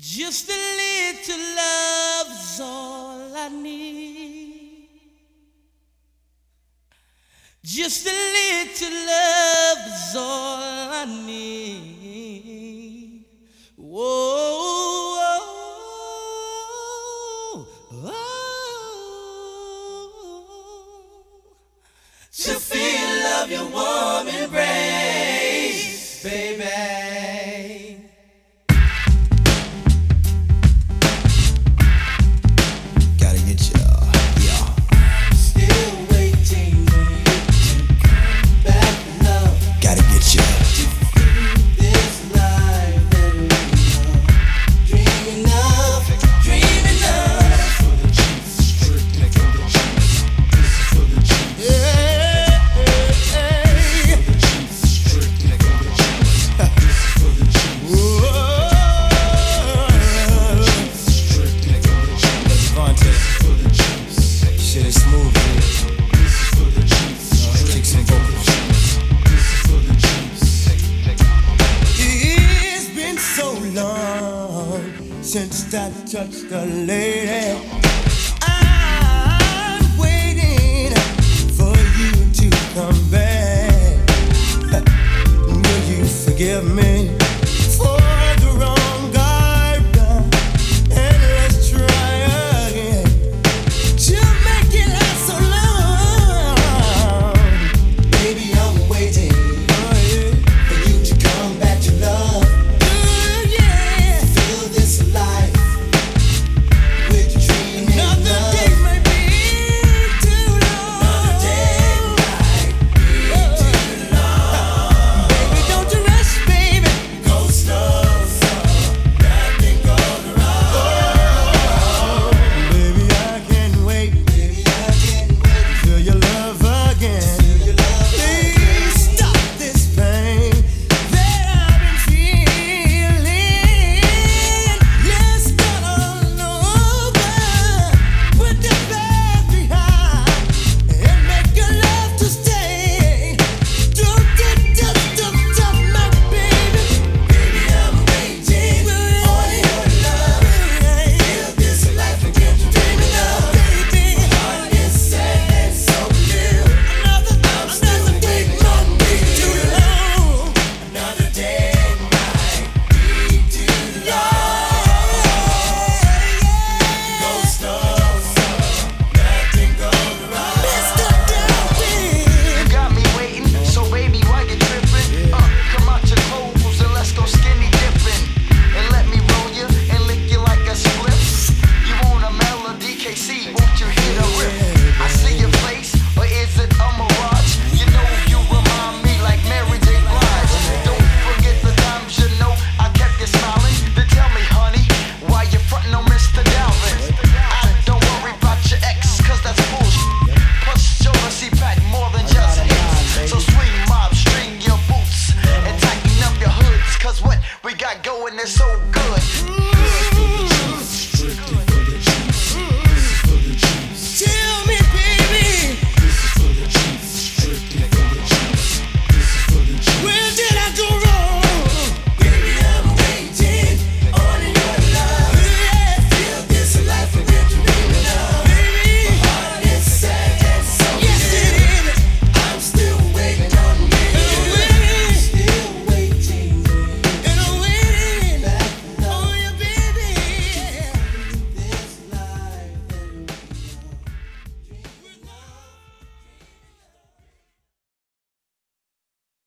Just a little love's all I need. Just a little love's all I need. Whoa, oh, oh. To feel love, your warm embrace, baby. Since I touched the lady, I'm waiting for you to come back. Will you forgive me for the wrong garden? And let's try again to make it last so long. Baby, I'm waiting for you to come back to love. Going is so good.